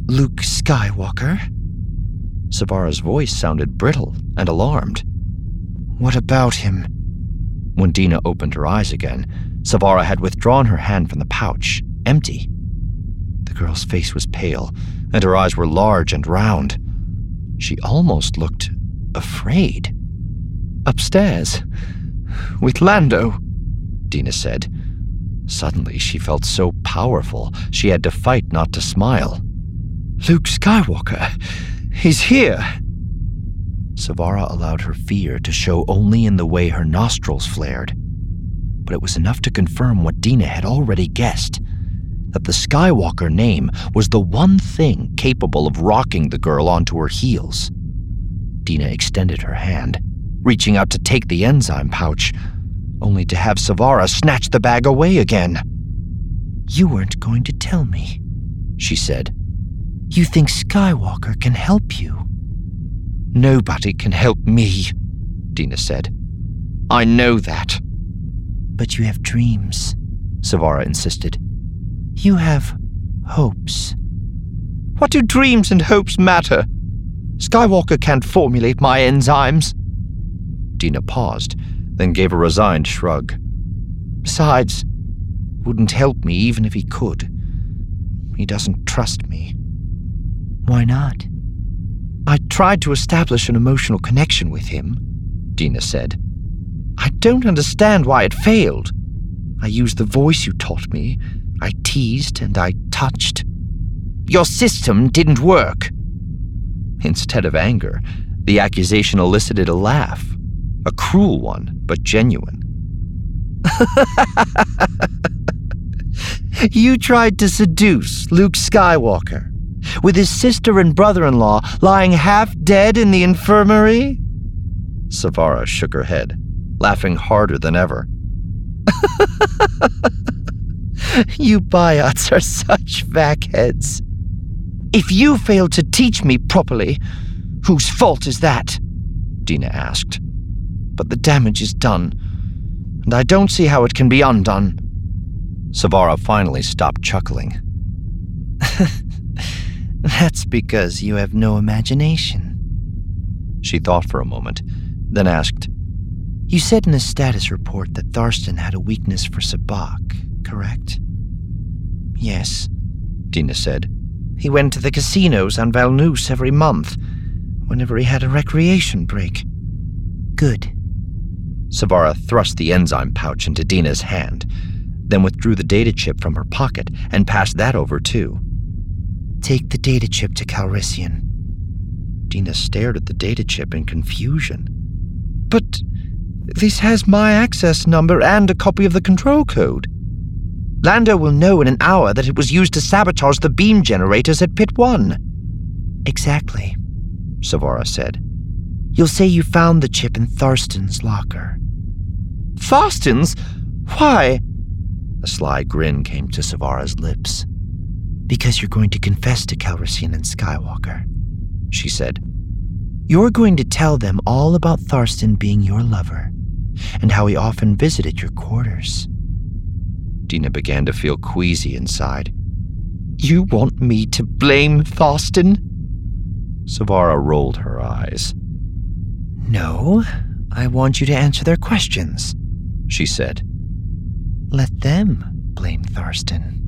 Luke Skywalker? Savara's voice sounded brittle and alarmed. What about him? When Dina opened her eyes again, Savara had withdrawn her hand from the pouch, empty. The girl's face was pale, and her eyes were large and round. She almost looked afraid. Upstairs, with Lando, Dina said. Suddenly, she felt so powerful, she had to fight not to smile. Luke Skywalker, he's here. Savara allowed her fear to show only in the way her nostrils flared. But it was enough to confirm what Dina had already guessed, that the Skywalker name was the one thing capable of rocking the girl onto her heels. Dina extended her hand, reaching out to take the enzyme pouch, only to have Savara snatch the bag away again. You weren't going to tell me, she said. You think Skywalker can help you? Nobody can help me, Dina said. I know that. But you have dreams, Savara insisted. You have hopes. What do dreams and hopes matter? Skywalker can't formulate my enzymes. Dina paused, then gave a resigned shrug. Besides, wouldn't help me even if he could. He doesn't trust me. Why not? I tried to establish an emotional connection with him, Dina said. I don't understand why it failed. I used the voice you taught me. I teased and I touched. Your system didn't work. Instead of anger, the accusation elicited a laugh. A cruel one, but genuine. You tried to seduce Luke Skywalker, with his sister and brother-in-law lying half dead in the infirmary? Savara shook her head, laughing harder than ever. You biots are such vackheads. If you failed to teach me properly, whose fault is that? Dina asked. But the damage is done, and I don't see how it can be undone. Savara finally stopped chuckling. That's because you have no imagination. She thought for a moment, then asked, You said in a status report that Tharstan had a weakness for sabacc, correct? Yes, Dina said. He went to the casinos on Valnus every month, whenever he had a recreation break. Good. Savara thrust the enzyme pouch into Dina's hand, then withdrew the data chip from her pocket and passed that over too. Take the data chip to Calrissian. Dina stared at the data chip in confusion. But this has my access number and a copy of the control code. Lando will know in an hour that it was used to sabotage the beam generators at Pit 1. Exactly, Savara said. You'll say you found the chip in Tharstan's locker. Tharstan's? Why? A sly grin came to Savara's lips. Because you're going to confess to Calrissian and Skywalker, she said. You're going to tell them all about Tharstan being your lover, and how he often visited your quarters. Dina began to feel queasy inside. You want me to blame Tharstan? Savara rolled her eyes. No, I want you to answer their questions, she said. Let them blame Tharstan.